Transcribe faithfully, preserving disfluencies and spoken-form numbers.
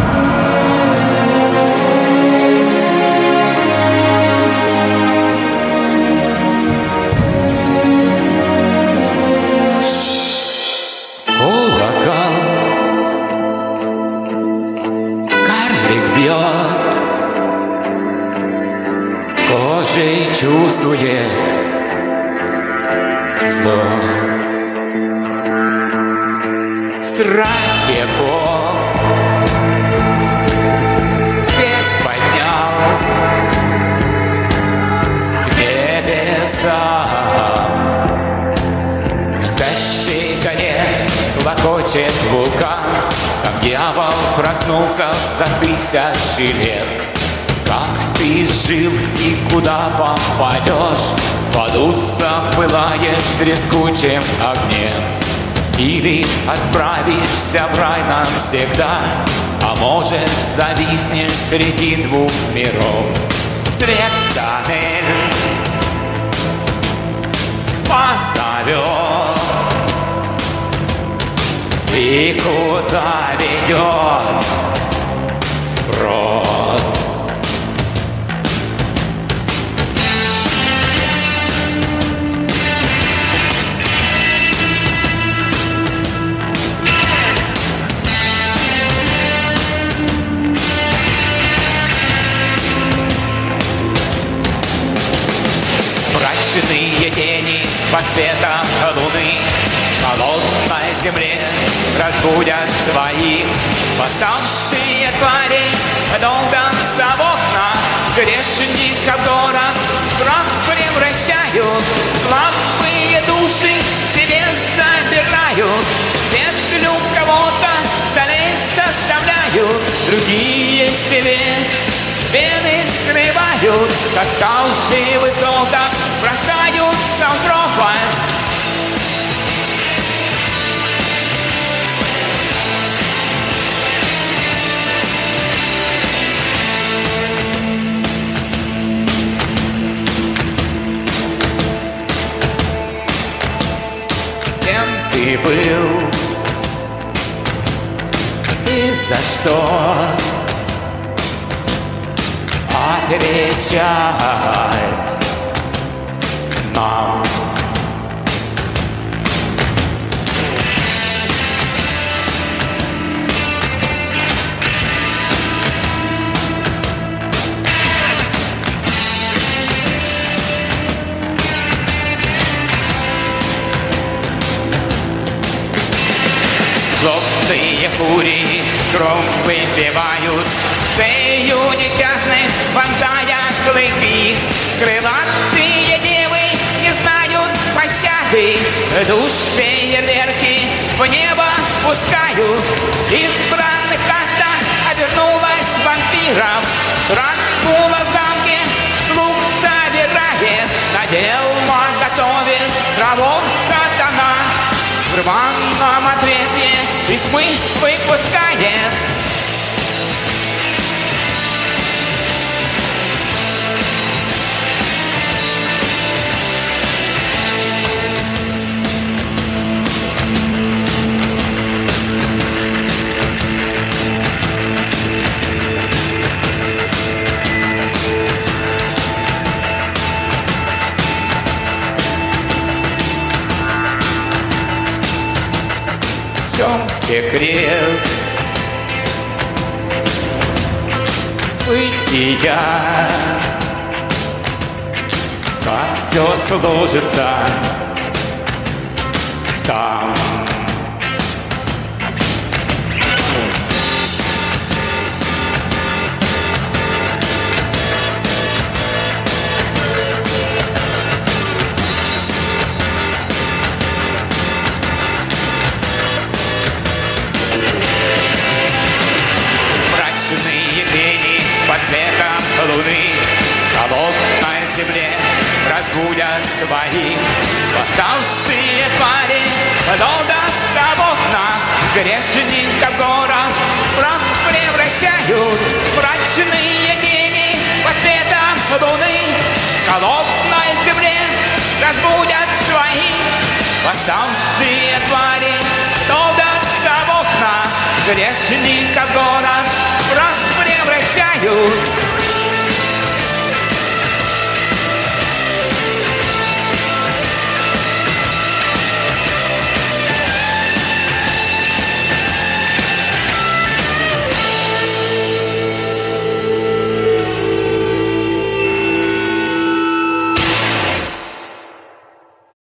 Кожей чувствует зло. В страхе поп крест поднял к небесам. На спящей горе клокочет вулкан. Там дьявол проснулся за тысячи лет. Как ты жил и куда попадешь? В аду запылаешь в трескучем огне. Или отправишься в рай навсегда, а может зависнешь среди двух миров. Свет в тоннель позовет, и куда ведет брод? Мрачные тени под светом луны на холодной земле разбудят своих. Восставшие твари долготся в окна, грешников город в прах превращают. Слабые души себе забирают, петлю кого-то залезть заставляют. Другие себе вены вскрывают, со скал и высоток бросаются в пропасть. Кем ты был и за что отвечать нам? Злобные фурии кровь выпивают, шею несчастных вонзая клыки. Крылатые девы не знают пощады, душ фейерверки в небо пускают. Избранных каста обернулась вампиром, Дракула в замке слуг собирает, на дело готовит рабов сатана. В рваном отрепе из тьмы выпускает. В чем секрет бытия? Как все сложится там? Под светом луны на холодной земле разбудят своих. Восставшие твари долготся в окна, грешников город в прах превращают. Мрачные тени под светом луны на холодной земле разбудят своих. Восставшие твари долготся в окна, грешников город прах превращают.